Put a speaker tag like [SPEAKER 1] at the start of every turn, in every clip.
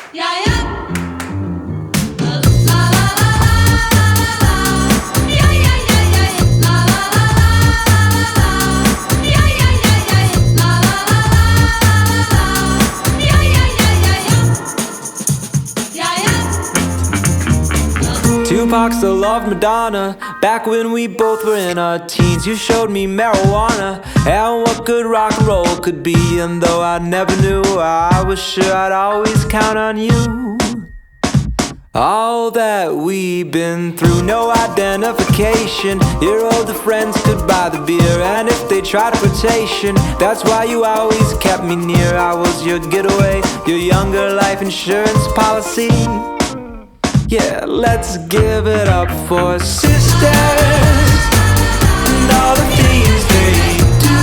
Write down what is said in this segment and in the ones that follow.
[SPEAKER 1] Yeah, yeah. La la la la la la. Yeah, yeah, yeah, yeah. La la la la la la. Yeah, yeah, yeah, yeah. La la la la la. Yeah, yeah, yeah, yeah, yeah. Yeah, yeah.
[SPEAKER 2] Tupac still loved Madonna. Back when we both were in our teens, you showed me marijuana and what good rock and roll could be. And though I never knew, I was sure I'd always count on you. All that we've been through, no identification. Your older friends could buy the beer, and if they tried a rotation, that's why you always kept me near. I was your getaway, your younger life insurance policy. Yeah, let's give it up for sisters and all the things they do.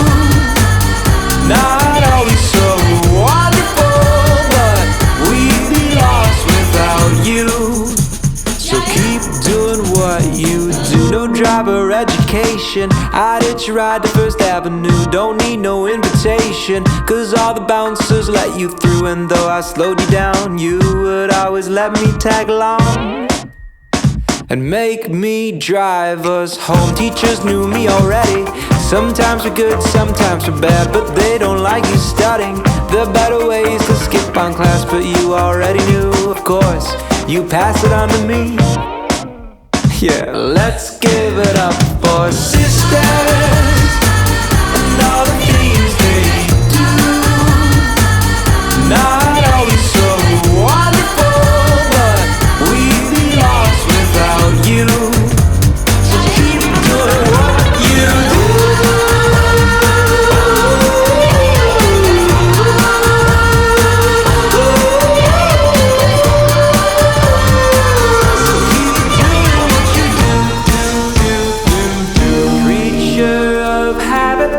[SPEAKER 2] Not always so wonderful, but we'd be lost without you. So keep doing what you do. No driver education, I'd hitch a ride to First Avenue. Don't need no invitation, cause all the bouncers let you through. And though I slowed you down, you would always let me tag along and make me drive us home. Teachers knew me already. Sometimes we're good, sometimes we're bad, but they don't like you studying. There are better ways to skip on class, but you already knew, of course. You pass it on to me. Yeah, let's give it up for sisters and all the things they do. Not always so wonderful, but we'd be lost without you. So keep doing what you do. Creature of habit,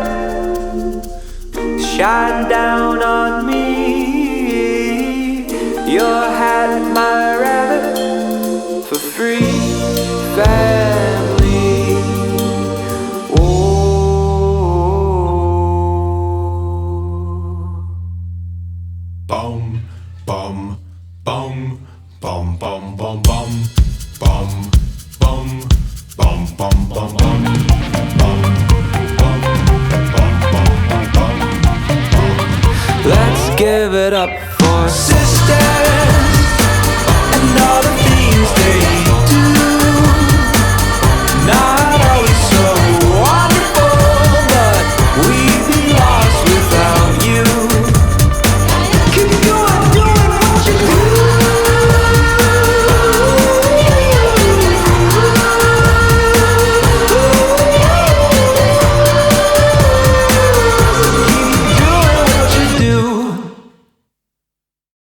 [SPEAKER 2] shine down on me. Your hat, my rabbit, for free family. Oh.
[SPEAKER 3] Bum, bum, bum, bum, bum, bum, bum, bum, bum, bum, bum, bum, bum.
[SPEAKER 2] Let's give it up for sisters and all the things they